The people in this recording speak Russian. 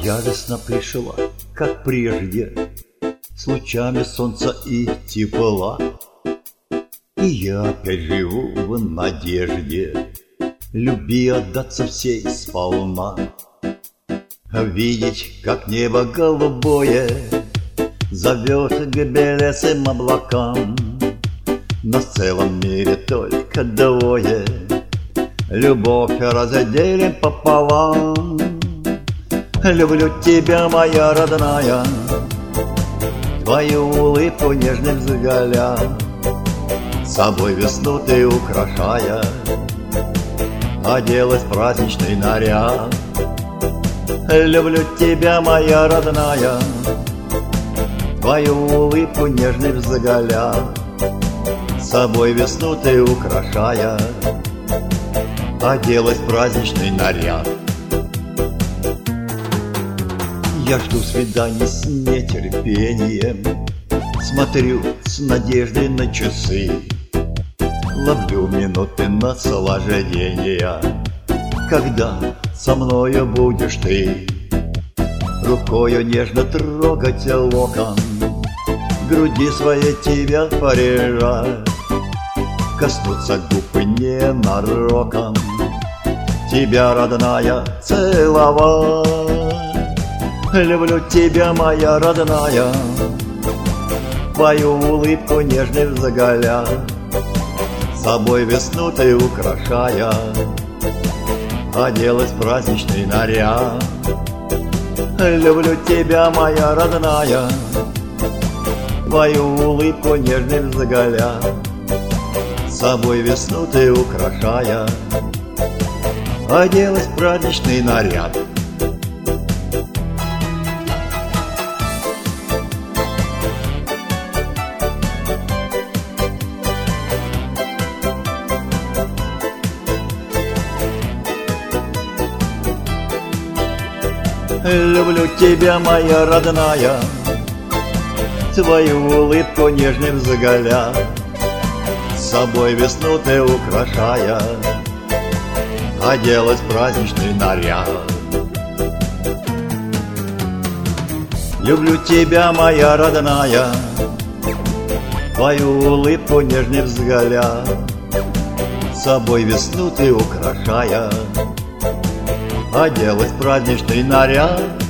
Моя весна пришла, как прежде, с лучами солнца и тепла. И я опять живу в надежде любви отдаться всей сполна. Видеть, как небо голубое зовет к белесым облакам. Но в целом мире только двое, любовь разделим пополам. Люблю тебя, моя родная, твою улыбку нежным взгляд, собой весну ты украшая, оделась в праздничный наряд. Люблю тебя, моя родная, твою улыбку нежный взгляд, собой весну ты украшая, оделась в праздничный наряд. Я жду свиданий с нетерпением, смотрю с надеждой на часы, ловлю минуты наслаждения, когда со мною будешь ты. Рукою нежно трогать локон, груди своей тебя порежать, коснуться губ ненароком, тебя, родная, целовать. Люблю тебя, моя родная, твою улыбку нежный взгляд, собой весну ты украшая, оделась в праздничный наряд. Люблю тебя, моя родная, твою улыбку нежный взгляд, собой весну ты украшая, оделась в праздничный наряд. Люблю тебя, моя родная, твою улыбку нежный взгляд, собой весну ты украшая, оделась в праздничный наряд. Люблю тебя, моя родная, твою улыбку нежный взгляд, собой весну ты украшая, оделась в праздничный наряд.